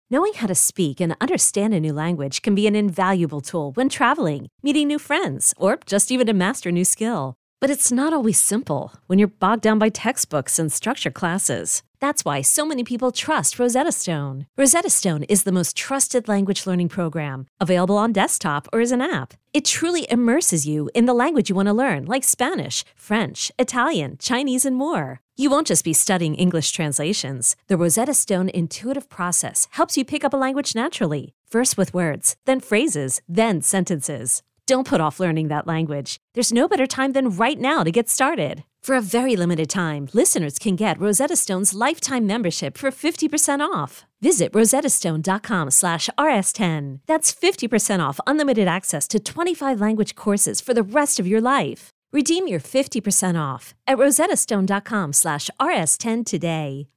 Knowing how to speak and understand a new language can be an invaluable tool when traveling, meeting new friends, or just even to master a new skill. But it's not always simple when you're bogged down by textbooks and structured classes. That's why so many people trust Rosetta Stone. Rosetta Stone is the most trusted language learning program, available on desktop or as an app. It truly immerses you in the language you want to learn, like Spanish, French, Italian, Chinese, and more. You won't just be studying English translations. The Rosetta Stone intuitive process helps you pick up a language naturally, first with words, then phrases, then sentences. Don't put off learning that language. There's no better time than right now to get started. For a very limited time, listeners can get Rosetta Stone's lifetime membership for 50% off. Visit rosettastone.com/rs10. That's 50% off unlimited access to 25 language courses for the rest of your life. Redeem your 50% off at rosettastone.com/rs10 today.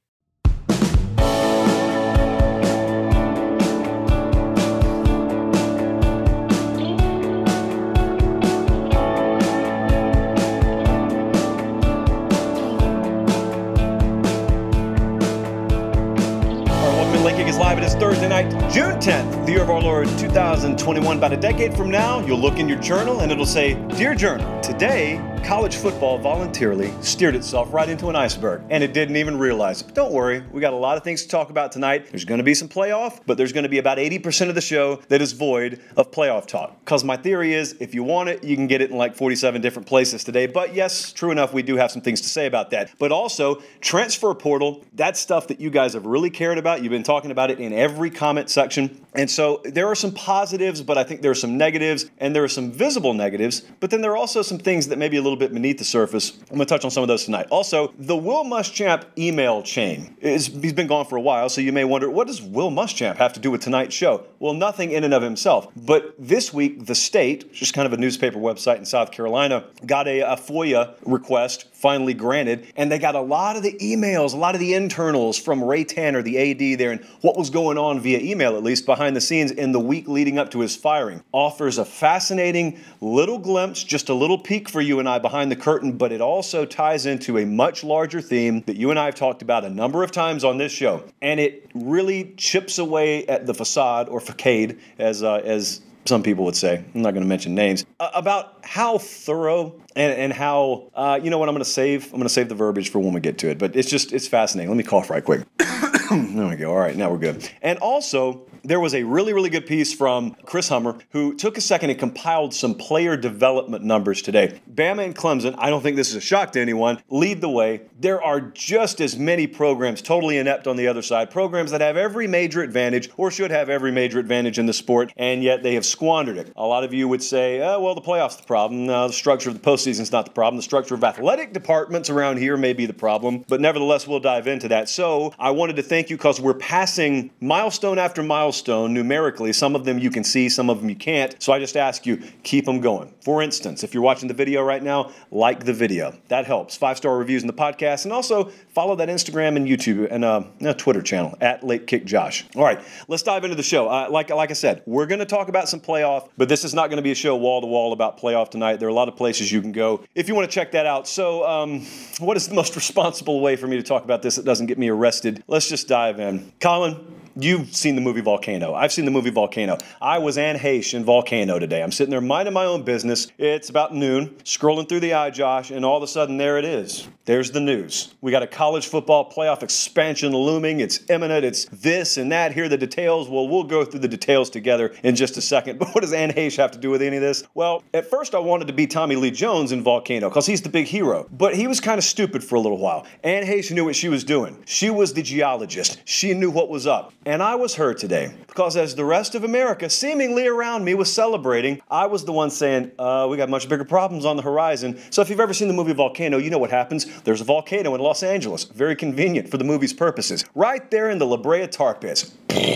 Live. It is Thursday night, June 10th, the year of our Lord 2021. About a decade from now, you'll look in your journal and it'll say, "Dear Journal, today college football voluntarily steered itself right into an iceberg, and it didn't even realize it." But don't worry, we got a lot of things to talk about tonight. There's going to be some playoff, but there's going to be about 80% of the show that is void of playoff talk. Because my theory is, if you want it, you can get it in like 47 different places today. But yes, true enough, we do have some things to say about that. But also, transfer portal, that's stuff that you guys have really cared about. You've been talking about it in every comment section. And so there are some positives, but I think there are some negatives, and there are some visible negatives. But then there are also some things that may be a little bit beneath the surface. I'm going to touch on some of those tonight. Also, the Will Muschamp email chain. He's been gone for a while, so you may wonder, what does Will Muschamp have to do with tonight's show? Well, nothing in and of himself. But this week, The State, which is kind of a newspaper website in South Carolina, got a FOIA request finally granted, and they got a lot of the emails, a lot of the internals from Ray Tanner, the AD there, and what was going on via email, at least behind the scenes in the week leading up to his firing. Offers a fascinating little glimpse, just a little peek for you and I behind the curtain, but it also ties into a much larger theme that you and I have talked about a number of times on this show. And it really chips away at the facade, or facade, as some people would say, I'm not going to mention names, about how thorough and how, you know what, I'm going to save the verbiage for when we get to it, but it's fascinating. Let me cough right quick. There we go. All right, now we're good. And also, there was a really, really good piece from Chris Hummer, who took a second and compiled some player development numbers today. Bama and Clemson, I don't think this is a shock to anyone, lead the way. There are just as many programs totally inept on the other side, programs that have every major advantage, or should have every major advantage in the sport, and yet they have squandered it. A lot of you would say, well, the playoff's the problem. No, the structure of the postseason's not the problem. The structure of athletic departments around here may be the problem, but nevertheless, we'll dive into that. So I wanted to thank you because we're passing milestone after milestone numerically. Some of them you can see, some of them you can't. So I just ask you, keep them going. For instance, if you're watching the video right now, like the video. That helps. 5-star reviews in the podcast, and also follow that Instagram and YouTube and Twitter channel at LateKickJosh. All right, let's dive into the show. Like I said, we're going to talk about some playoff, but this is not going to be a show wall-to-wall about playoff tonight. There are a lot of places you can go if you want to check that out. So what is the most responsible way for me to talk about this that doesn't get me arrested? Let's just dive in. Colin, you've seen the movie Volcano. I've seen the movie Volcano. I was Anne Heche in Volcano today. I'm sitting there minding my own business. It's about noon, scrolling through the iJosh, and all of a sudden, there it is. There's the news. We got a college football playoff expansion looming. It's imminent. It's this and that. Here are the details. Well, we'll go through the details together in just a second. But what does Anne Heche have to do with any of this? Well, at first I wanted to be Tommy Lee Jones in Volcano because he's the big hero. But he was kind of stupid for a little while. Anne Heche knew what she was doing. She was the geologist. She knew what was up. And I was her today because as the rest of America seemingly around me was celebrating, I was the one saying, we got much bigger problems on the horizon. So if you've ever seen the movie Volcano, you know what happens. There's a volcano in Los Angeles. Very convenient for the movie's purposes. Right there in the La Brea tar pits.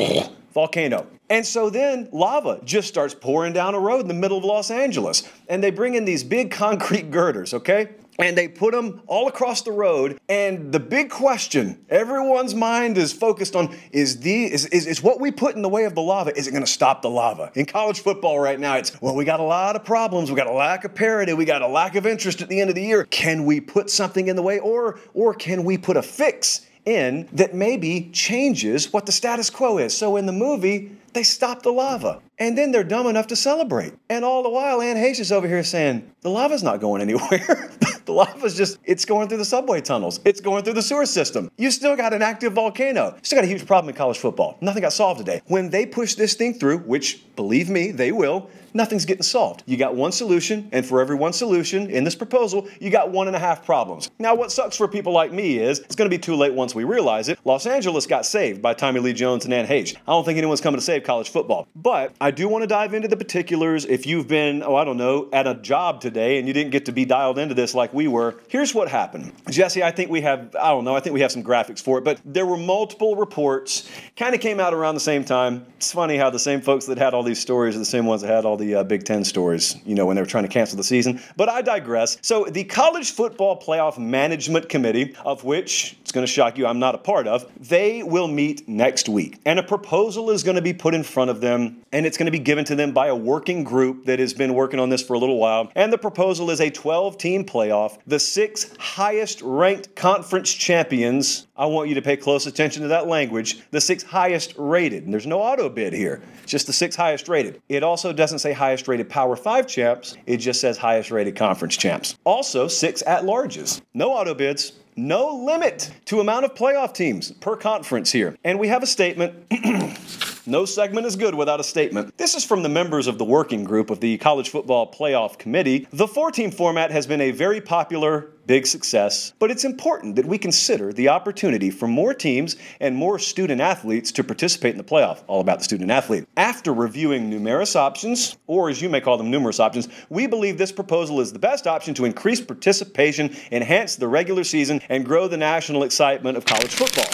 Volcano. And so then lava just starts pouring down a road in the middle of Los Angeles. And they bring in these big concrete girders, okay? And they put them all across the road. And the big question, everyone's mind is focused on, is what we put in the way of the lava, is it going to stop the lava? In college football right now, it's, well, we got a lot of problems. We got a lack of parity. We got a lack of interest at the end of the year. Can we put something in the way, or can we put a fix in that maybe changes what the status quo is. So in the movie, they stop the lava. And then they're dumb enough to celebrate. And all the while, Anne Heche is over here saying, the lava's not going anywhere. The lava's it's going through the subway tunnels. It's going through the sewer system. You still got an active volcano. You still got a huge problem in college football. Nothing got solved today. When they push this thing through, which, believe me, they will, nothing's getting solved. You got one solution, and for every one solution in this proposal, you got 1.5 problems. Now, what sucks for people like me is it's going to be too late once we realize it. Los Angeles got saved by Tommy Lee Jones and Anne Heche. I don't think anyone's coming to save college football. But I do want to dive into the particulars. If you've been, at a job today and you didn't get to be dialed into this like we were, here's what happened. Jesse, I think we have some graphics for it, but there were multiple reports, kind of came out around the same time. It's funny how the same folks that had all these stories are the same ones that had all the Big Ten stories, when they were trying to cancel the season. But I digress. So the College Football Playoff Management Committee, of which, it's going to shock you, I'm not a part of, they will meet next week. And a proposal is going to be put in front of them, and it's going to be given to them by a working group that has been working on this for a little while. And the proposal is a 12-team playoff. The 6 highest-ranked conference champions, I want you to pay close attention to that language, the 6 highest rated. And there's no auto bid here. It's just the 6 highest rated. It also doesn't say highest rated Power 5 champs. It just says highest rated conference champs. Also, 6 at-larges. No auto bids. No limit to amount of playoff teams per conference here. And we have a statement. No segment is good without a statement. This is from the members of the working group of the College Football Playoff Committee. The 4-team format has been a very popular, big success, but it's important that we consider the opportunity for more teams and more student athletes to participate in the playoff. All about the student athlete. After reviewing numerous options, or as you may call them, numerous options, we believe this proposal is the best option to increase participation, enhance the regular season, and grow the national excitement of college football.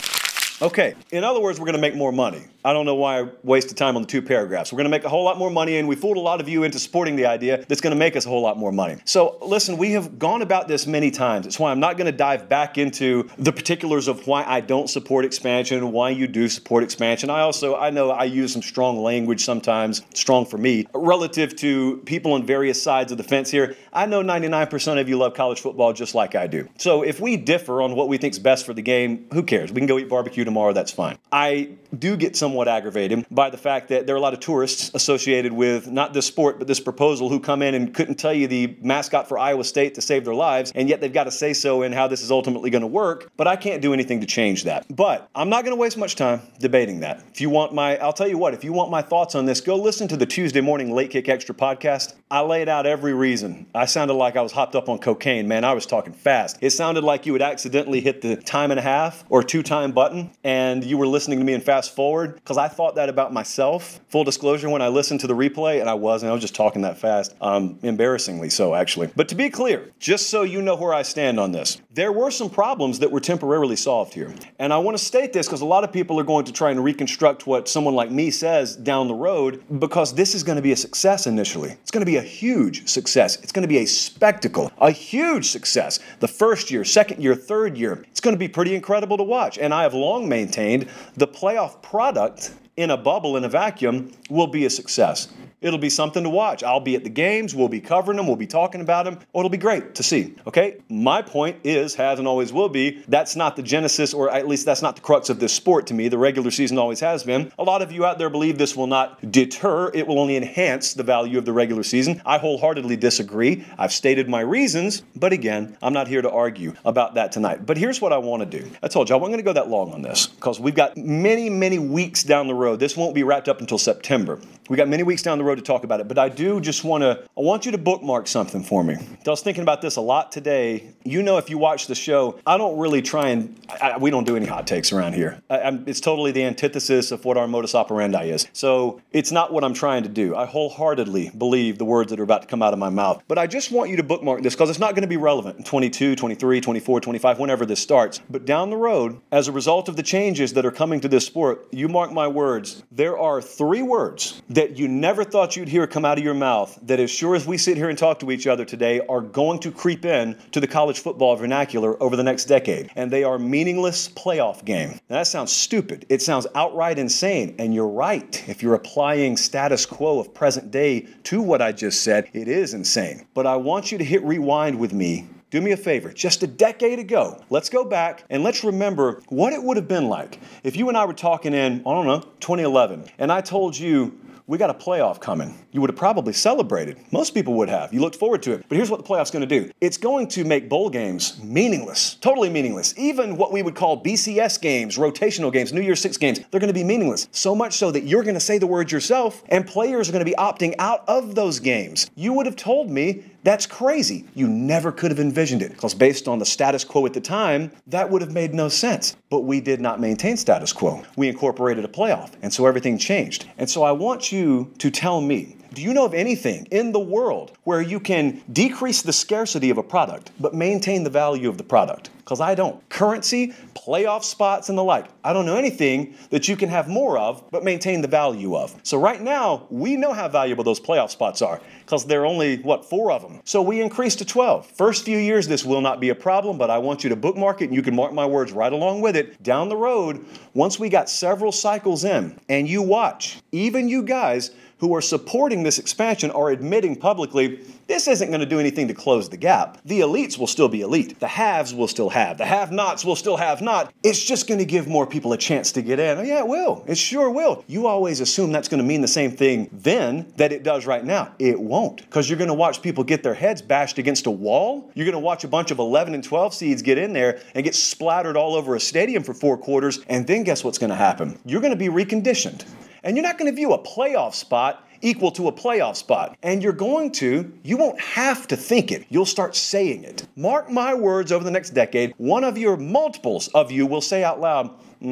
Okay, in other words, we're going to make more money. I don't know why I wasted time on the 2 paragraphs. We're going to make a whole lot more money, and we fooled a lot of you into supporting the idea that's going to make us a whole lot more money. So listen, we have gone about this many times. It's why I'm not going to dive back into the particulars of why I don't support expansion and why you do support expansion. I know I use some strong language sometimes, strong for me, relative to people on various sides of the fence here. I know 99% of you love college football just like I do. So if we differ on what we think is best for the game, who cares? We can go eat barbecue tomorrow, that's fine. I do get somewhat aggravated by the fact that there are a lot of tourists associated with not this sport, but this proposal who come in and couldn't tell you the mascot for Iowa State to save their lives, and yet they've got to say so in how this is ultimately going to work, but I can't do anything to change that. But I'm not going to waste much time debating that. I'll tell you what, if you want my thoughts on this, go listen to the Tuesday Morning Late Kick Extra podcast. I laid out every reason. I sounded like I was hopped up on cocaine, man. I was talking fast. It sounded like you would accidentally hit the 1.5 or 2-time button, and you were listening to me in fast forward, because I thought that about myself. Full disclosure, when I listened to the replay, and I was just talking that fast. Embarrassingly so, actually. But to be clear, just so you know where I stand on this, there were some problems that were temporarily solved here. And I want to state this because a lot of people are going to try and reconstruct what someone like me says down the road, because this is going to be a success initially. It's going to be a huge success. It's going to be a spectacle, a huge success. The first year, second year, third year, it's going to be pretty incredible to watch. And I have long maintained the playoff product in a bubble, in a vacuum, will be a success. It'll be something to watch. I'll be at the games. We'll be covering them. We'll be talking about them. It'll be great to see. Okay? My point is, has and always will be, that's not the genesis, or at least that's not the crux of this sport to me. The regular season always has been. A lot of you out there believe this will not deter. It will only enhance the value of the regular season. I wholeheartedly disagree. I've stated my reasons, but again, I'm not here to argue about that tonight. But here's what I want to do. I told you I wasn't going to go that long on this because we've got many, many weeks down the road. This won't be wrapped up until September. We got many weeks down the road to talk about it, but I want you to bookmark something for me. I was thinking about this a lot today. If you watch the show, I don't really we don't do any hot takes around here. It's totally the antithesis of what our modus operandi is. So it's not what I'm trying to do. I wholeheartedly believe the words that are about to come out of my mouth. But I just want you to bookmark this because it's not going to be relevant in 22, 23, 24, 25, whenever this starts. But down the road, as a result of the changes that are coming to this sport, you mark my words, there are 3 words that you never thought you'd hear come out of your mouth that, as sure as we sit here and talk to each other today, are going to creep in to the college football vernacular over the next decade. And they are meaningless playoff game. Now, that sounds stupid. It sounds outright insane. And you're right. If you're applying status quo of present day to what I just said, it is insane. But I want you to hit rewind with me do me a favor, just a decade ago, let's go back and let's remember what it would have been like if you and I were talking in, 2011, and I told you, we got a playoff coming. You would have probably celebrated. Most people would have. You looked forward to it. But here's what the playoff's going to do. It's going to make bowl games meaningless, totally meaningless. Even what we would call BCS games, rotational games, New Year's Six games, they're going to be meaningless. So much so that you're going to say the words yourself, and players are going to be opting out of those games. You would have told me that's crazy. You never could have envisioned it, because based on the status quo at the time, that would have made no sense. But we did not maintain status quo. We incorporated a playoff, and so everything changed. And so I want you to tell me, do you know of anything in the world where you can decrease the scarcity of a product but maintain the value of the product? Because I don't. Currency, playoff spots, and the like. I don't know anything that you can have more of but maintain the value of. So right now, we know how valuable those playoff spots are, because there are only, 4 of them. So we increased to 12. First few years, this will not be a problem, but I want you to bookmark it, and you can mark my words right along with it. Down the road, once we got several cycles in, and you watch, even you guys who are supporting this expansion are admitting publicly, this isn't going to do anything to close the gap. The elites will still be elite. The haves will still have. The have-nots will still have not. It's just going to give more people a chance to get in. Oh, yeah, it will. It sure will. You always assume that's going to mean the same thing then that it does right now. It won't, because you're going to watch people get their heads bashed against a wall. You're going to watch a bunch of 11 and 12 seeds get in there and get splattered all over a stadium for 4 quarters, and then guess what's going to happen? You're going to be reconditioned. And you're not going to view a playoff spot equal to a playoff spot. And you won't have to think it. You'll start saying it. Mark my words, over the next decade, one of your multiples of you will say out loud,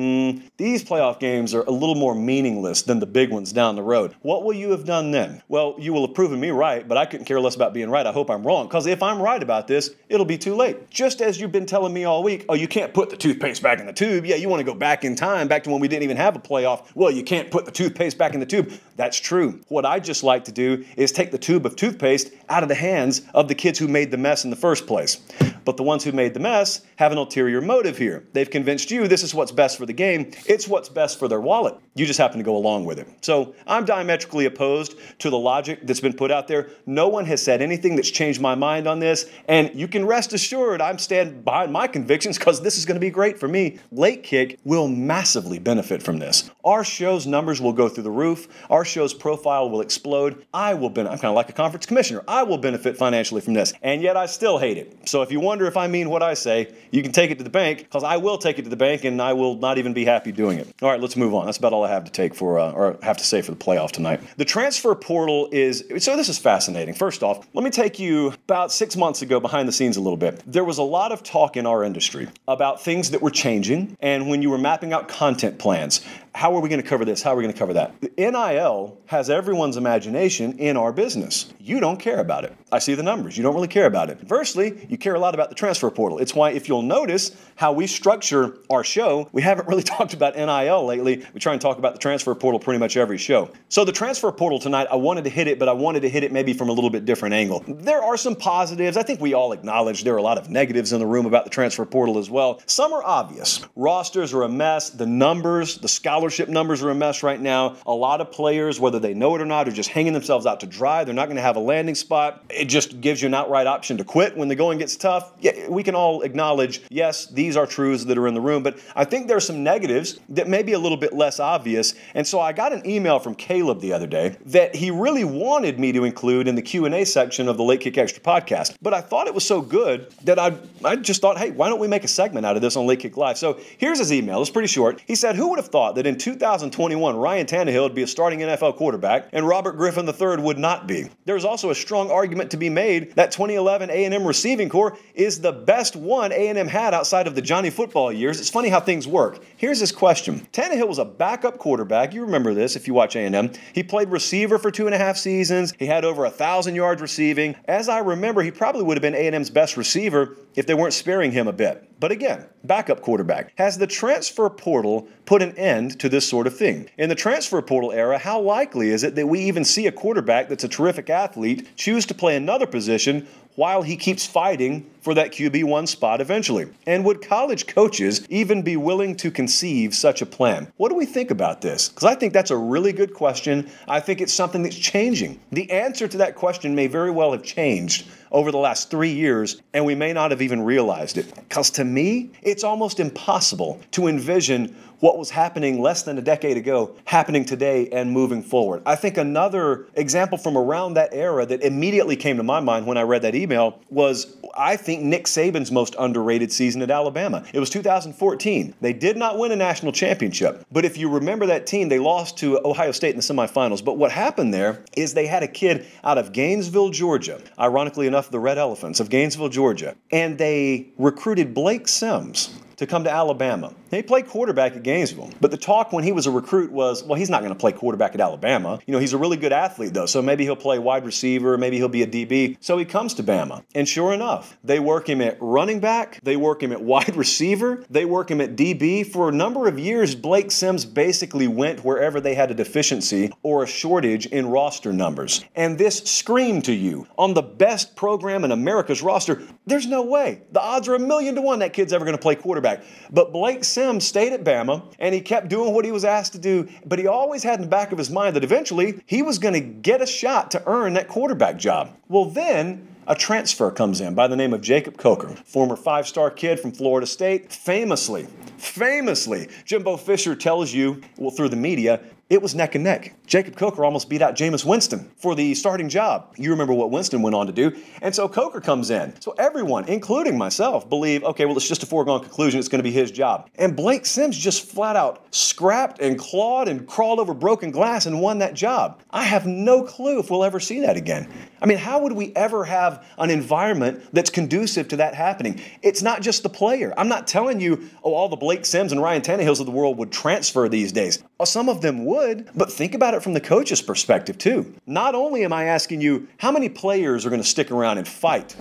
these playoff games are a little more meaningless than the big ones down the road. What will you have done then? Well, you will have proven me right, but I couldn't care less about being right. I hope I'm wrong, because if I'm right about this, it'll be too late. Just as you've been telling me all week, oh, you can't put the toothpaste back in the tube. Yeah, you want to go back in time, back to when we didn't even have a playoff. Well, you can't put the toothpaste back in the tube. That's true. What I just like to do is take the tube of toothpaste out of the hands of the kids who made the mess in the first place. But the ones who made the mess have an ulterior motive here. They've convinced you this is what's best for the game. It's what's best for their wallet. You just happen to go along with it. So I'm diametrically opposed to the logic that's been put out there. No one has said anything that's changed my mind on this. And you can rest assured I'm standing behind my convictions, because this is going to be great for me. Late Kick will massively benefit from this. Our show's numbers will go through the roof. Our show's profile will explode. I'm kind of like a conference commissioner. I will benefit financially from this. And yet I still hate it. So if you wonder if I mean what I say, you can take it to the bank, because I will take it to the bank, and I will not even be happy doing it. All right, let's move on. That's about all I have to say for the playoff tonight. The transfer portal so this is fascinating. First off, let me take you about 6 months ago behind the scenes a little bit. There was a lot of talk in our industry about things that were changing, and when you were mapping out content plans, how are we going to cover this? How are we going to cover that? The NIL has everyone's imagination in our business. You don't care about it. I see the numbers. You don't really care about it. Conversely, you care a lot about the transfer portal. It's why, if you'll notice how we structure our show, we haven't really talked about NIL lately. We try and talk about the transfer portal pretty much every show. So the transfer portal tonight, I wanted to hit it, but I wanted to hit it maybe from a little bit different angle. There are some positives. I think we all acknowledge there are a lot of negatives in the room about the transfer portal as well. Some are obvious. Rosters are a mess. The numbers, the scholarship numbers are a mess right now. A lot of players, whether they know it or not, are just hanging themselves out to dry. They're not going to have a landing spot. It just gives you an outright option to quit when the going gets tough. Yeah, we can all acknowledge, yes, these are truths that are in the room, but I think there are some negatives that may be a little bit less obvious. And so I got an email from Caleb the other day that he really wanted me to include in the Q&A section of the Late Kick Extra podcast. But I thought it was so good that I just thought, hey, why don't we make a segment out of this on Late Kick Live? So here's his email. It's pretty short. He said, who would have thought that in 2021, Ryan Tannehill would be a starting NFL quarterback and Robert Griffin III would not be? There's also a strong argument to be made that 2011 A&M receiving corps is the best one A&M had outside of the Johnny football years. It's funny how things work. Here's his question. Tannehill was a backup quarterback. You remember this if you watch A&M. He played receiver for 2.5 seasons. He had over 1,000 yards receiving. As I remember, he probably would have been A&M's best receiver if they weren't sparing him a bit. But again, backup quarterback. Has the transfer portal put an end to this sort of thing? In the transfer portal era, how likely is it that we even see a quarterback that's a terrific athlete choose to play another position while he keeps fighting for that QB1 spot eventually? And would college coaches even be willing to conceive such a plan? What do we think about this? Because I think that's a really good question. I think it's something that's changing. The answer to that question may very well have changed over the last 3 years, and we may not have even realized it. Because to me, it's almost impossible to envision what was happening less than a decade ago happening today and moving forward. I think another example from around that era that immediately came to my mind when I read that email was, I think, Nick Saban's most underrated season at Alabama. It was 2014. They did not win a national championship, but if you remember that team, they lost to Ohio State in the semifinals. But what happened there is they had a kid out of Gainesville, Georgia, ironically enough, the Red Elephants of Gainesville, Georgia, and they recruited Blake Sims to come to Alabama. He played quarterback at Gainesville, but the talk when he was a recruit was, well, he's not going to play quarterback at Alabama. You know, he's a really good athlete, though, so maybe he'll play wide receiver, maybe he'll be a DB. So he comes to Bama, and sure enough, they work him at running back, they work him at wide receiver, they work him at DB. For a number of years, Blake Sims basically went wherever they had a deficiency or a shortage in roster numbers. And this screamed to you, on the best program in America's roster, there's no way. The odds are 1,000,000 to 1 that kid's ever going to play quarterback. But Blake Sims stayed at Bama, and he kept doing what he was asked to do, but he always had in the back of his mind that eventually he was going to get a shot to earn that quarterback job. Well, then a transfer comes in by the name of Jacob Coker, former 5-star kid from Florida State. Famously, Jimbo Fisher tells you, well, through the media, it was neck and neck. Jacob Coker almost beat out Jameis Winston for the starting job. You remember what Winston went on to do. And so Coker comes in. So everyone, including myself, believe, okay, well, it's just a foregone conclusion. It's going to be his job. And Blake Sims just flat out scrapped and clawed and crawled over broken glass and won that job. I have no clue if we'll ever see that again. I mean, how would we ever have an environment that's conducive to that happening? It's not just the player. I'm not telling you, oh, all the Blake Sims and Ryan Tannehills of the world would transfer these days. Oh, some of them would, but think about it from the coach's perspective too. Not only am I asking you, how many players are going to stick around and fight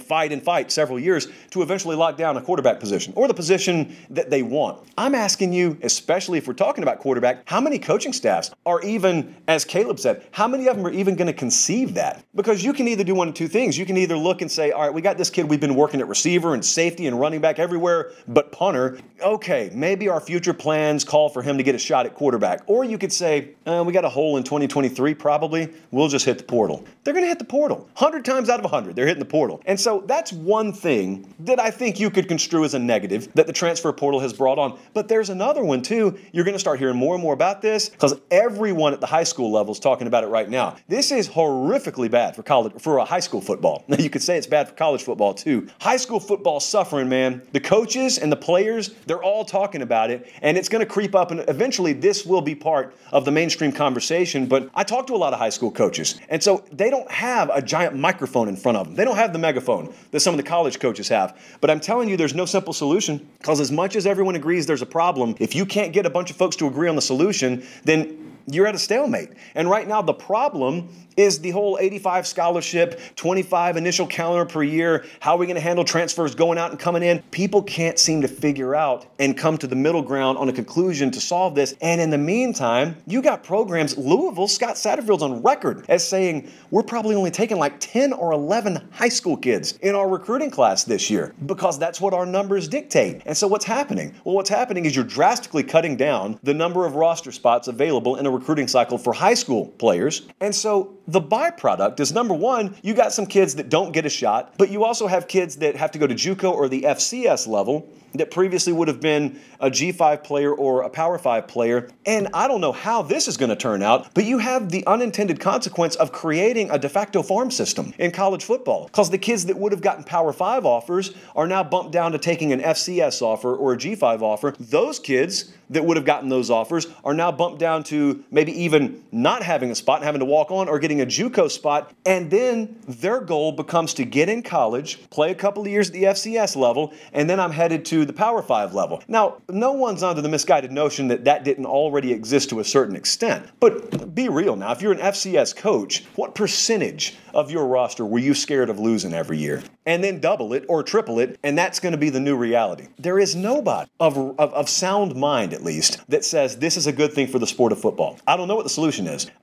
several years to eventually lock down a quarterback position or the position that they want? I'm asking you, especially if we're talking about quarterback, how many coaching staffs are even, as Caleb said, how many of them are even going to conceive that? Because you can either do one of two things. You can either look and say, all right, we got this kid, we've been working at receiver and safety and running back everywhere but punter. Okay, maybe our future plans call for him to get a shot at quarterback. Or you could say, we got a hole in 2023 probably, we'll just hit the portal. They're going to hit the portal. 100 times out of 100, they're hitting the portal. And so that's one thing that I think you could construe as a negative that the transfer portal has brought on. But there's another one too. You're going to start hearing more and more about this because everyone at the high school level is talking about it right now. This is horrifically bad for high school football. Now you could say it's bad for college football too. High school football suffering, man. The coaches and the players, they're all talking about it, and it's going to creep up, and eventually this will be part of the mainstream conversation. But I talk to a lot of high school coaches, and so they don't have a giant microphone in front of them. They don't have the megaphone that some of the college coaches have. But I'm telling you, there's no simple solution, because as much as everyone agrees there's a problem, if you can't get a bunch of folks to agree on the solution, then you're at a stalemate. And right now, the problem is the whole 85 scholarship, 25 initial calendar per year. How are we going to handle transfers going out and coming in? People can't seem to figure out and come to the middle ground on a conclusion to solve this. And in the meantime, you got programs. Louisville, Scott Satterfield's on record as saying, we're probably only taking like 10 or 11 high school kids in our recruiting class this year because that's what our numbers dictate. And so what's happening? Well, what's happening is you're drastically cutting down the number of roster spots available in a recruiting cycle for high school players. And so the byproduct is, number one, you got some kids that don't get a shot, but you also have kids that have to go to JUCO or the FCS level that previously would have been a G5 player or a Power 5 player. And I don't know how this is going to turn out, but you have the unintended consequence of creating a de facto farm system in college football, because the kids that would have gotten Power 5 offers are now bumped down to taking an FCS offer or a G5 offer. Those kids that would have gotten those offers are now bumped down to maybe even not having a spot and having to walk on or getting a JUCO spot. And then their goal becomes to get in college, play a couple of years at the FCS level, and then I'm headed to the Power 5 level. Now, no one's under the misguided notion that that didn't already exist to a certain extent. But be real now. If you're an FCS coach, what percentage of your roster were you scared of losing every year? And then double it or triple it, and that's going to be the new reality. There is nobody of sound mind, at least, that says this is a good thing for the sport of football. I don't know what the solution is. I mean,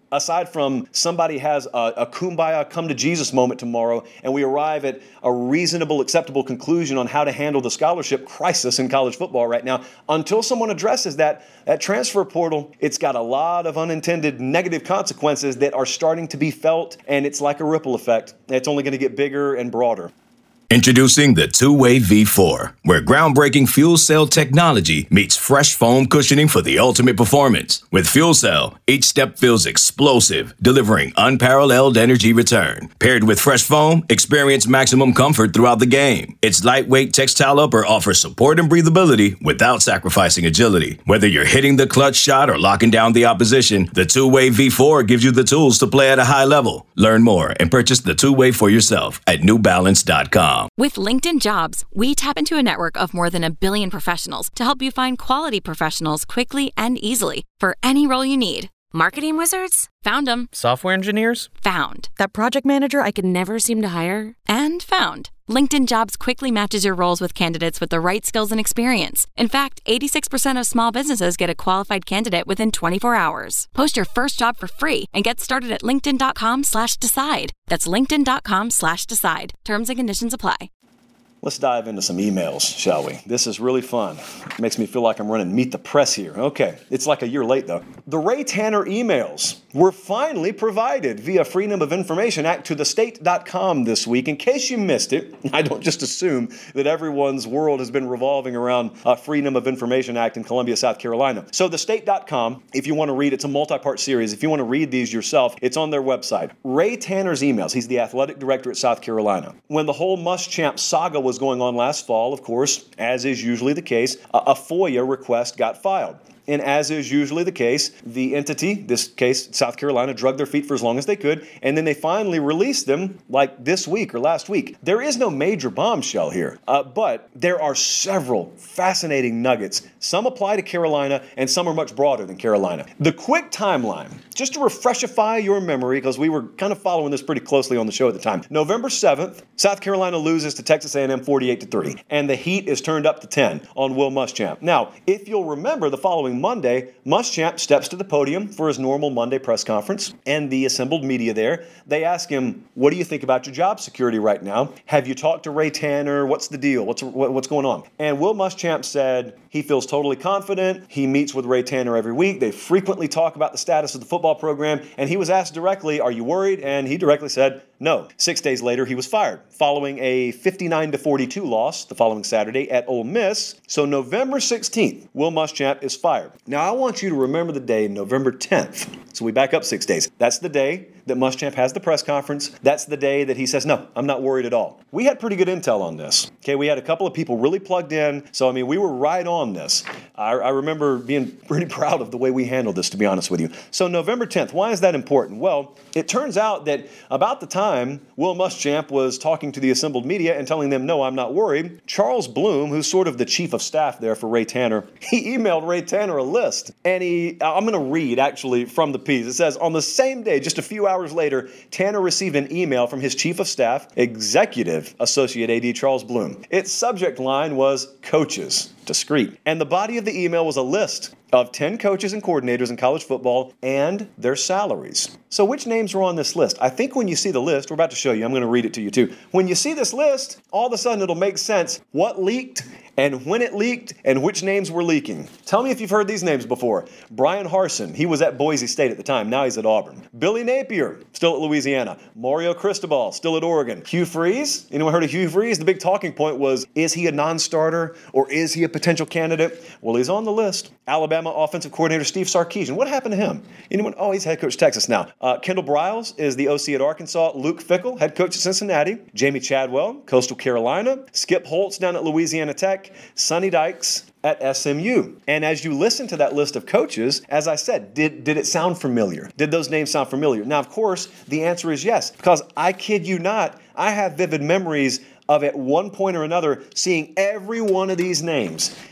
aside from somebody has a kumbaya come to Jesus moment tomorrow and we arrive at a reasonable, acceptable conclusion on how to handle the scholarship crisis in college football right now, until someone addresses that transfer portal, it's got a lot of unintended negative consequences that are starting to be felt, and it's like a ripple effect. It's only going to get bigger and broader. Introducing the Two-Way V4, where groundbreaking fuel cell technology meets fresh foam cushioning for the ultimate performance. With fuel cell, each step feels explosive, delivering unparalleled energy return. Paired with fresh foam, experience maximum comfort throughout the game. Its lightweight textile upper offers support and breathability without sacrificing agility. Whether you're hitting the clutch shot or locking down the opposition, the Two-Way V4 gives you the tools to play at a high level. Learn more and purchase the Two-Way for yourself at newbalance.com. With LinkedIn Jobs, we tap into a network of more than 1 billion professionals to help you find quality professionals quickly and easily for any role you need. Marketing wizards? Found them. Software engineers? Found. That project manager I could never seem to hire? And found. LinkedIn Jobs quickly matches your roles with candidates with the right skills and experience. In fact, 86% of small businesses get a qualified candidate within 24 hours. Post your first job for free and get started at linkedin.com/decide. That's linkedin.com/decide. Terms and conditions apply. Let's dive into some emails, shall we? This is really fun. It makes me feel like I'm running Meet the Press here. Okay, it's like a year late, though. The Ray Tanner emails were finally provided via Freedom of Information Act to thestate.com this week. In case you missed it, I don't just assume that everyone's world has been revolving around Freedom of Information Act in Columbia, South Carolina. So thestate.com, if you want to read, it's a multi-part series. If you want to read these yourself, it's on their website. Ray Tanner's emails, he's the athletic director at South Carolina. When the whole Muschamp saga was going on last fall, of course, as is usually the case, a FOIA request got filed. And as is usually the case, the entity, this case, South Carolina, dragged their feet for as long as they could, and then they finally released them like this week or last week. There is no major bombshell here, but there are several fascinating nuggets. Some apply to Carolina, and some are much broader than Carolina. The quick timeline, just to refreshify your memory, because we were kind of following this pretty closely on the show at the time. November 7th, South Carolina loses to Texas A&M 48-3, and the heat is turned up to 10 on Will Muschamp. Now, if you'll remember, the following Monday, Muschamp steps to the podium for his normal Monday press conference, and the assembled media there, they ask him, what do you think about your job security right now? Have you talked to Ray Tanner? What's the deal? What's going on? And Will Muschamp said he feels totally confident. He meets with Ray Tanner every week. They frequently talk about the status of the football program, and he was asked directly, are you worried? And he directly said, no. 6 days later, he was fired, following a 59-42 loss the following Saturday at Ole Miss. So November 16th, Will Muschamp is fired. Now, I want you to remember the day, November 10th. So we back up 6 days. That's the day that Muschamp has the press conference. That's the day that he says, no, I'm not worried at all. We had pretty good intel on this. Okay, we had a couple of people really plugged in. So, I mean, we were right on this. I remember being pretty proud of the way we handled this, to be honest with you. So November 10th, why is that important? Well, it turns out that about the time Will Muschamp was talking to the assembled media and telling them, no, I'm not worried, Charles Bloom, who's sort of the chief of staff there for Ray Tanner, he emailed Ray Tanner a list. And I'm going to read actually from the piece. It says, on the same day, just a few hours later, Tanner received an email from his chief of staff, Executive Associate AD Charles Bloom. Its subject line was coaches, discreet. And the body of the email was a list of 10 coaches and coordinators in college football and their salaries. So which names were on this list? I think when you see the list, we're about to show you, I'm going to read it to you too. When you see this list, all of a sudden it'll make sense what leaked and when it leaked and which names were leaking. Tell me if you've heard these names before. Brian Harsin, he was at Boise State at the time, now he's at Auburn. Billy Napier, still at Louisiana. Mario Cristobal, still at Oregon. Hugh Freeze, anyone heard of Hugh Freeze? The big talking point was, is he a non-starter or is he a potential candidate? Well, he's on the list. Alabama offensive coordinator Steve Sarkisian. What happened to him? Anyone? Oh, he's head coach of Texas now. Kendall Briles is the OC at Arkansas. Luke Fickell, head coach at Cincinnati. Jamie Chadwell, Coastal Carolina. Skip Holtz down at Louisiana Tech. Sonny Dykes at SMU. And as you listen to that list of coaches, as I said, did it sound familiar? Did those names sound familiar? Now, of course, the answer is yes, because I kid you not, I have vivid memories of at one point or another seeing every one of these names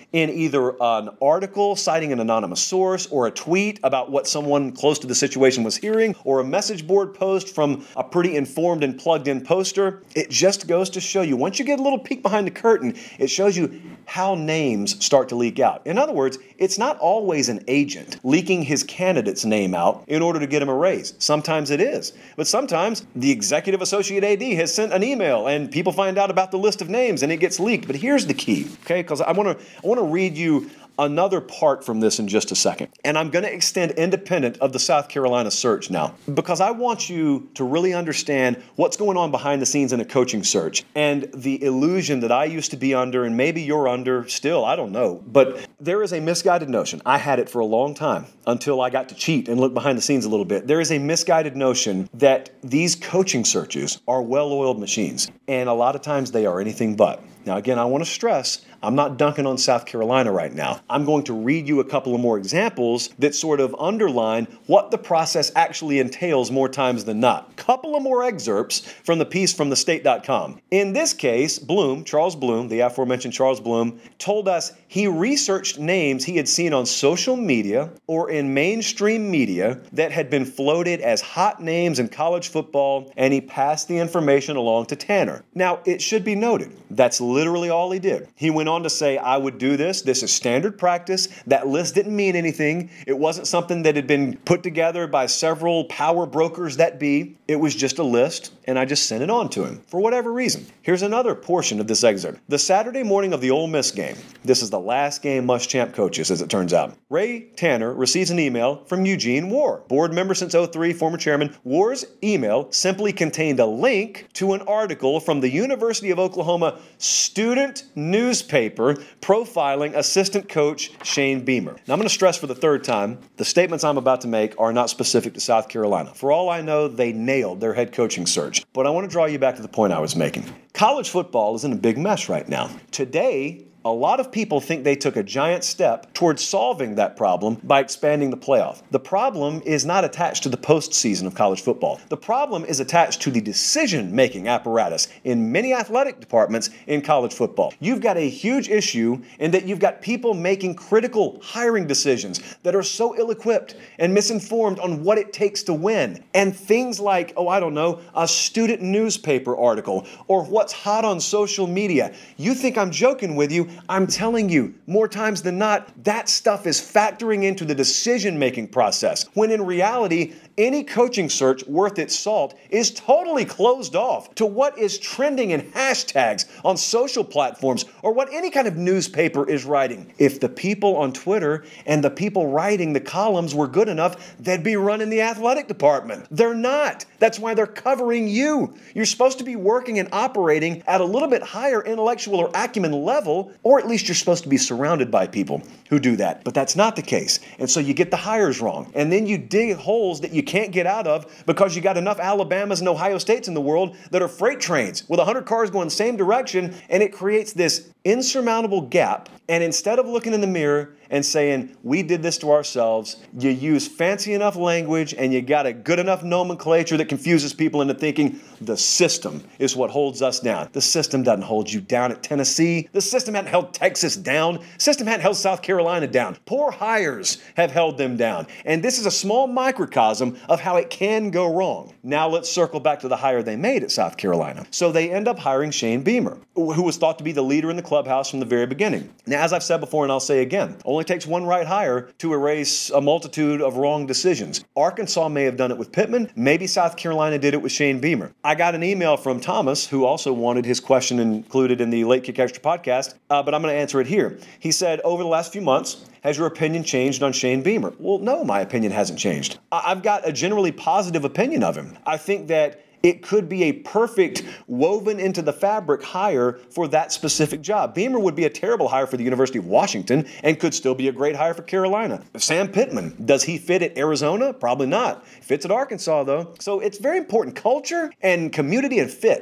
in either an article citing an anonymous source or a tweet about what someone close to the situation was hearing or a message board post from a pretty informed and plugged-in poster. It just goes to show you, once you get a little peek behind the curtain, it shows you how names start to leak out. In other words, it's not always an agent leaking his candidate's name out in order to get him a raise. Sometimes it is. But sometimes the executive associate AD has sent an email and people find out about the list of names and it gets leaked. But here's the key, okay? Because I want to read you another part from this in just a second. And I'm going to extend independent of the South Carolina search now, because I want you to really understand what's going on behind the scenes in a coaching search and the illusion that I used to be under, and maybe you're under still, I don't know. But there is a misguided notion. I had it for a long time until I got to cheat and look behind the scenes a little bit. There is a misguided notion that these coaching searches are well-oiled machines, and a lot of times they are anything but. Now, again, I want to stress, I'm not dunking on South Carolina right now. I'm going to read you a couple of more examples that sort of underline what the process actually entails more times than not. Couple of more excerpts from the piece from thestate.com. In this case, Bloom, Charles Bloom, the aforementioned Charles Bloom, told us he researched names he had seen on social media or in mainstream media that had been floated as hot names in college football, and he passed the information along to Tanner. Now, it should be noted, that's literally all he did. He went on to say, I would do this. This is standard practice. That list didn't mean anything. It wasn't something that had been put together by several power brokers that be. It was just a list, and I just sent it on to him for whatever reason. Here's another portion of this excerpt. The Saturday morning of the Ole Miss game. This is the last game Muschamp coaches, as it turns out. Ray Tanner receives an email from Eugene Warr, board member since 2003, former chairman. Warr's email simply contained a link to an article from the University of Oklahoma student newspaper profiling assistant coach Shane Beamer. Now, I'm going to stress for the third time, the statements I'm about to make are not specific to South Carolina. For all I know, they nailed their head coaching search. But I want to draw you back to the point I was making. College football is in a big mess right now. Today, a lot of people think they took a giant step towards solving that problem by expanding the playoff. The problem is not attached to the postseason of college football. The problem is attached to the decision-making apparatus in many athletic departments in college football. You've got a huge issue in that you've got people making critical hiring decisions that are so ill-equipped and misinformed on what it takes to win. And things like, a student newspaper article or what's hot on social media. You think I'm joking with you? I'm telling you, more times than not, that stuff is factoring into the decision-making process, when in reality, any coaching search worth its salt is totally closed off to what is trending in hashtags on social platforms or what any kind of newspaper is writing. If the people on Twitter and the people writing the columns were good enough, they'd be running the athletic department. They're not. That's why they're covering you. You're supposed to be working and operating at a little bit higher intellectual or acumen level, or at least you're supposed to be surrounded by people who do that. But that's not the case. And so you get the hires wrong. And then you dig holes that you can't get out of because you got enough Alabamas and Ohio States in the world that are freight trains with 100 cars going the same direction, and it creates this insurmountable gap. And instead of looking in the mirror and saying, we did this to ourselves, you use fancy enough language and you got a good enough nomenclature that confuses people into thinking the system is what holds us down. The system doesn't hold you down at Tennessee. The system hadn't held Texas down. The system hadn't held South Carolina down. Poor hires have held them down. And this is a small microcosm of how it can go wrong. Now let's circle back to the hire they made at South Carolina. So they end up hiring Shane Beamer, who was thought to be the leader in the clubhouse from the very beginning. Now, as I've said before, and I'll say again, only takes one right hire to erase a multitude of wrong decisions. Arkansas may have done it with Pittman. Maybe South Carolina did it with Shane Beamer. I got an email from Thomas, who also wanted his question included in the Late Kick Extra podcast, but I'm going to answer it here. He said, over the last few months, has your opinion changed on Shane Beamer? Well, no, my opinion hasn't changed. I've got a generally positive opinion of him. I think that it could be a perfect woven into the fabric hire for that specific job. Beamer would be a terrible hire for the University of Washington and could still be a great hire for Carolina. Sam Pittman, does he fit at Arizona? Probably not. Fits at Arkansas, though. So it's very important. Culture and community and fit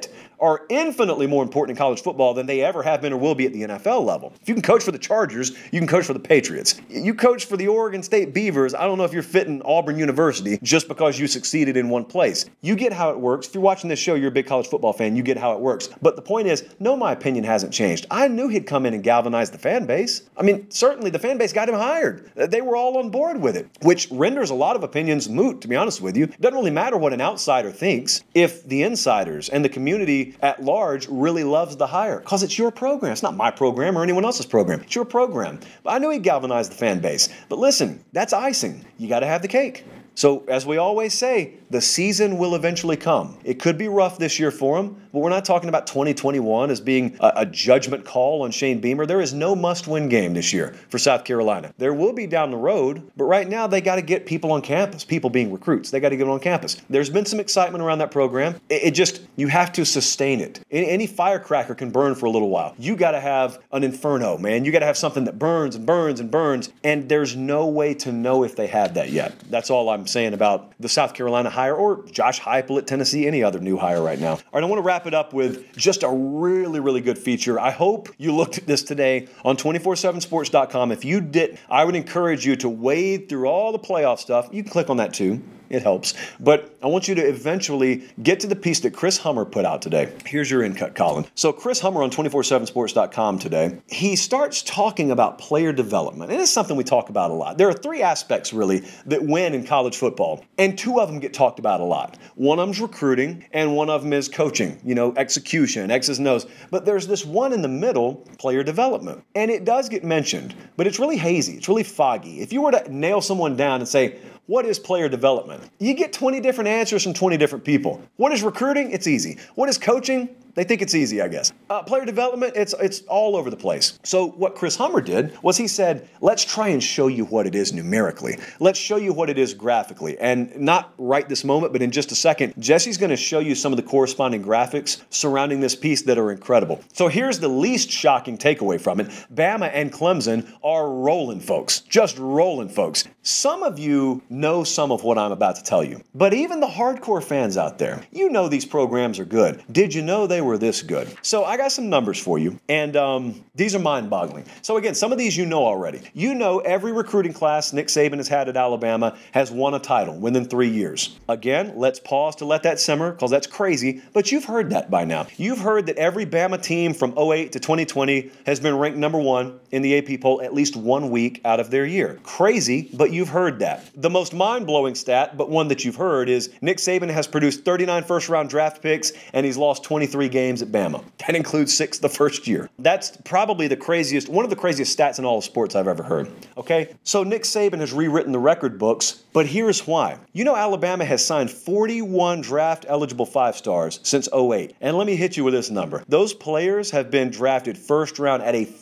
are infinitely more important in college football than they ever have been or will be at the NFL level. If you can coach for the Chargers, you can coach for the Patriots. You coach for the Oregon State Beavers, I don't know if you're fitting Auburn University just because you succeeded in one place. You get how it works. If you're watching this show, you're a big college football fan, you get how it works. But the point is, no, my opinion hasn't changed. I knew he'd come in and galvanize the fan base. I mean, certainly the fan base got him hired. They were all on board with it, which renders a lot of opinions moot, to be honest with you. It doesn't really matter what an outsider thinks if the insiders and the community at large really loves the hire, because it's your program. It's not my program or anyone else's program. It's your program. But I knew he'd galvanize the fan base. But listen, that's icing. You got to have the cake. So, as we always say, the season will eventually come. It could be rough this year for him, but we're not talking about 2021 as being a judgment call on Shane Beamer. There is no must-win game this year for South Carolina. There will be down the road, but right now they got to get people on campus, people being recruits. They got to get them on campus. There's been some excitement around that program. You have to sustain it. Any firecracker can burn for a little while. You got to have an inferno, man. You got to have something that burns and burns and burns, and there's no way to know if they have that yet. That's all I'm saying about the South Carolina hire or Josh Heupel at Tennessee, any other new hire right now. All right, I want to wrap it up with just a really, really good feature. I hope you looked at this today on 247sports.com. If you didn't, I would encourage you to wade through all the playoff stuff. You can click on that too. It helps. But I want you to eventually get to the piece that Chris Hummer put out today. Here's your in cut, Colin. So Chris Hummer on 247sports.com today, he starts talking about player development. And it's something we talk about a lot. There are three aspects, really, that win in college football. And two of them get talked about a lot. One of them is recruiting, and one of them is coaching, execution, X's and O's. But there's this one in the middle, player development. And it does get mentioned, but it's really hazy. It's really foggy. If you were to nail someone down and say, what is player development? You get 20 different answers from 20 different people. What is recruiting? It's easy. What is coaching? They think it's easy, I guess. Player development, it's all over the place. So what Chris Hummer did was he said, let's try and show you what it is numerically. Let's show you what it is graphically. And not right this moment, but in just a second, Jesse's going to show you some of the corresponding graphics surrounding this piece that are incredible. So here's the least shocking takeaway from it. Bama and Clemson are rolling, folks. Just rolling, folks. Some of you know some of what I'm about to tell you. But even the hardcore fans out there, you know these programs are good. Did you know they were this good? So I got some numbers for you, and these are mind-boggling. So again, some of these you know already. You know every recruiting class Nick Saban has had at Alabama has won a title within 3 years. Again, let's pause to let that simmer, because that's crazy, but you've heard that by now. You've heard that every Bama team from 08 to 2020 has been ranked number one in the AP poll at least 1 week out of their year. Crazy, but you've heard that. The most mind-blowing stat, but one that you've heard, is Nick Saban has produced 39 first-round draft picks, and he's lost 23 games at Bama. That includes 6 the first year. That's probably one of the craziest stats in all of sports I've ever heard. Okay? So Nick Saban has rewritten the record books, but here's why. You know Alabama has signed 41 draft-eligible 5-stars since 08. And let me hit you with this number. Those players have been drafted first round at a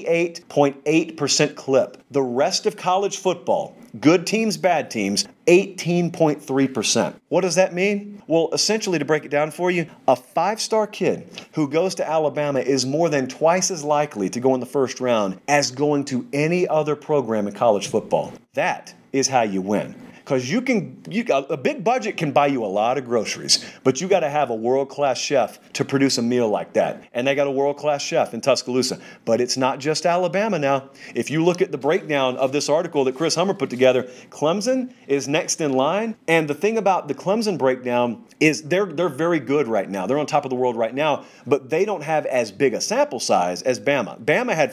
48.8% clip. The rest of college football, good teams, bad teams, 18.3%. What does that mean? Well, essentially, to break it down for you, a 5-star kid who goes to Alabama is more than twice as likely to go in the first round as going to any other program in college football. That is how you win. Because a big budget can buy you a lot of groceries, but you got to have a world-class chef to produce a meal like that. And they got a world-class chef in Tuscaloosa. But it's not just Alabama now. If you look at the breakdown of this article that Chris Hummer put together, Clemson is next in line. And the thing about the Clemson breakdown is they're very good right now. They're on top of the world right now, but they don't have as big a sample size as Bama. Bama had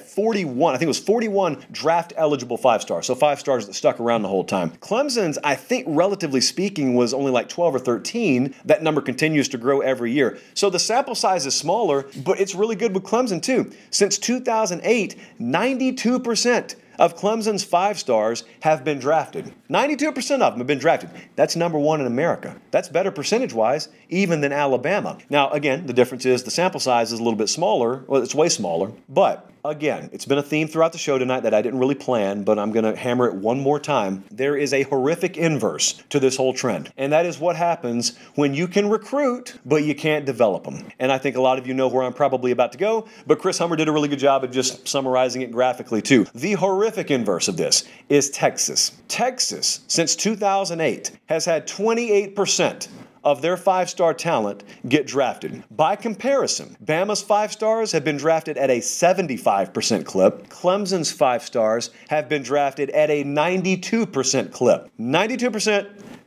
41 draft-eligible 5-stars, so 5-stars that stuck around the whole time. Clemson's, I think, relatively speaking, was only like 12 or 13. That number continues to grow every year. So the sample size is smaller, but it's really good with Clemson too. Since 2008, 92% of Clemson's 5-stars have been drafted. 92% of them have been drafted. That's number one in America. That's better percentage-wise even than Alabama. Now, again, the difference is the sample size is a little bit smaller. Well, it's way smaller. But, again, it's been a theme throughout the show tonight that I didn't really plan, but I'm going to hammer it one more time. There is a horrific inverse to this whole trend. And that is what happens when you can recruit, but you can't develop them. And I think a lot of you know where I'm probably about to go, but Chris Hummer did a really good job of just summarizing it graphically, too. The horrific inverse of this is Texas. Texas, since 2008, has had 28% of their 5-star talent get drafted. By comparison, Bama's 5 stars have been drafted at a 75% clip. Clemson's 5 stars have been drafted at a 92% clip. 92%,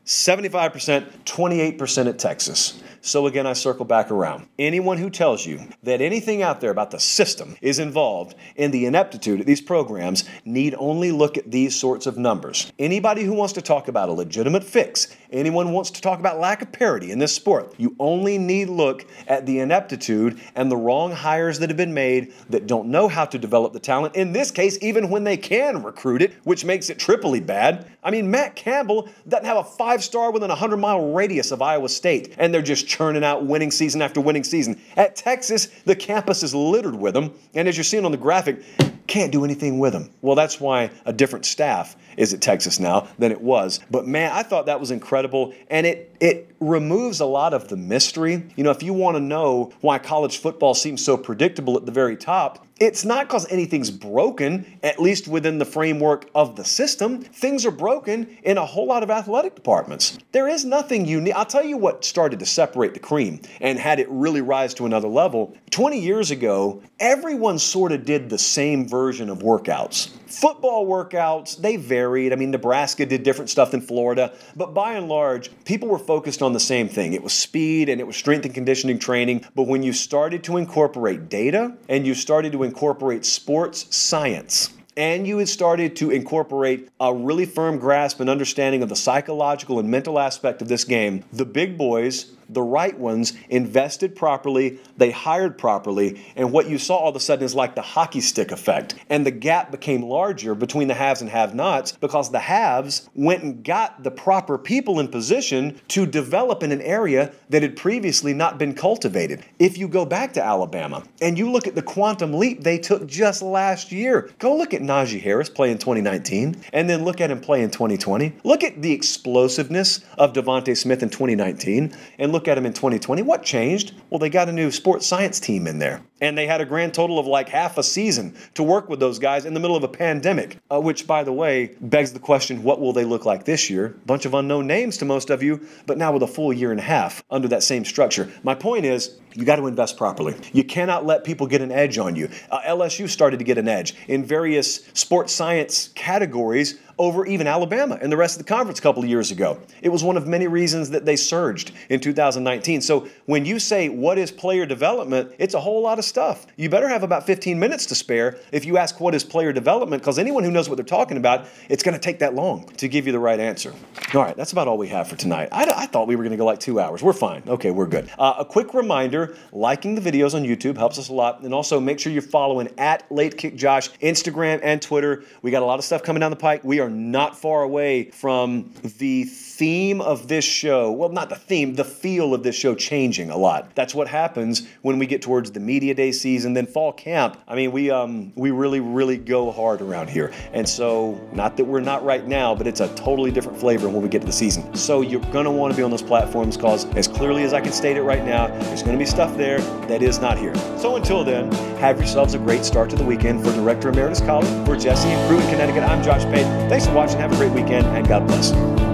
75%, 28% at Texas. So again, I circle back around. Anyone who tells you that anything out there about the system is involved in the ineptitude of these programs need only look at these sorts of numbers. Anybody who wants to talk about a legitimate fix, anyone who wants to talk about lack of parity in this sport, you only need look at the ineptitude and the wrong hires that have been made that don't know how to develop the talent. In this case, even when they can recruit it, which makes it triply bad. I mean, Matt Campbell doesn't have a 5-star within a 100-mile radius of Iowa State, and they're just churning out winning season after winning season. At Texas, the campus is littered with them, and as you're seeing on the graphic, can't do anything with them. Well, that's why a different staff is at Texas now than it was. But man, I thought that was incredible, and it removes a lot of the mystery. You know, if you want to know why college football seems so predictable at the very top, it's not because anything's broken, at least within the framework of the system. Things are broken in a whole lot of athletic departments. There is nothing unique. I'll tell you what started to separate the cream and had it really rise to another level. 20 years ago, everyone sort of did the same version of workouts. Football workouts, they varied. I mean, Nebraska did different stuff than Florida, but by and large, people were focused on the same thing. It was speed and it was strength and conditioning training. But when you started to incorporate data and you started to incorporate sports science, and you had started to incorporate a really firm grasp and understanding of the psychological and mental aspect of this game, the big boys, the right ones, invested properly, they hired properly, and what you saw all of a sudden is like the hockey stick effect. And the gap became larger between the haves and have-nots because the haves went and got the proper people in position to develop in an area that had previously not been cultivated. If you go back to Alabama and you look at the quantum leap they took just last year, go look at Najee Harris play in 2019, and then look at him play in 2020. Look at the explosiveness of Devontae Smith in 2019, and look at him in 2020. What changed? Well, they got a new sports science team in there. And they had a grand total of like half a season to work with those guys in the middle of a pandemic, which, by the way, begs the question, what will they look like this year? Bunch of unknown names to most of you, but now with a full year and a half under that same structure. My point is, you got to invest properly. You cannot let people get an edge on you. LSU started to get an edge in various sports science categories over even Alabama and the rest of the conference a couple of years ago. It was one of many reasons that they surged in 2019. So when you say, what is player development, it's a whole lot of stuff. You better have about 15 minutes to spare if you ask what is player development, because anyone who knows what they're talking about, it's going to take that long to give you the right answer. All right, that's about all we have for tonight. I thought we were going to go like 2 hours. We're fine. Okay, we're good. A quick reminder, liking the videos on YouTube helps us a lot. And also make sure you're following at LateKickJosh, Instagram and Twitter. We got a lot of stuff coming down the pike. We are not far away from the theme of this show. Well, not the theme, the feel of this show changing a lot. That's what happens when we get towards the media day season, then fall camp. I mean, we really, really go hard around here. And so, not that we're not right now, but it's a totally different flavor when we get to the season. So you're going to want to be on those platforms because, as clearly as I can state it right now, there's going to be stuff there that is not here. So until then, have yourselves a great start to the weekend. For Director Emeritus Colin, for Jesse and crew in Connecticut, I'm Josh Pate. Thanks for watching. Have a great weekend, and God bless.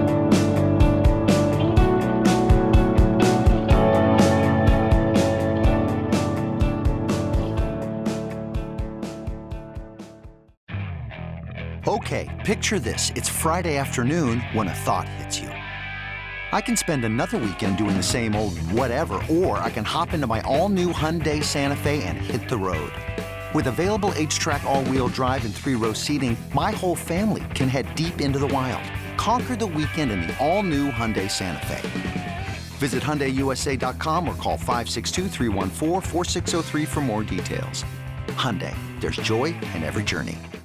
Okay, picture this. It's Friday afternoon when a thought hits you. I can spend another weekend doing the same old whatever, or I can hop into my all-new Hyundai Santa Fe and hit the road. With available H-Track all-wheel drive and 3-row seating, my whole family can head deep into the wild. Conquer the weekend in the all-new Hyundai Santa Fe. Visit HyundaiUSA.com or call 562-314-4603 for more details. Hyundai, there's joy in every journey.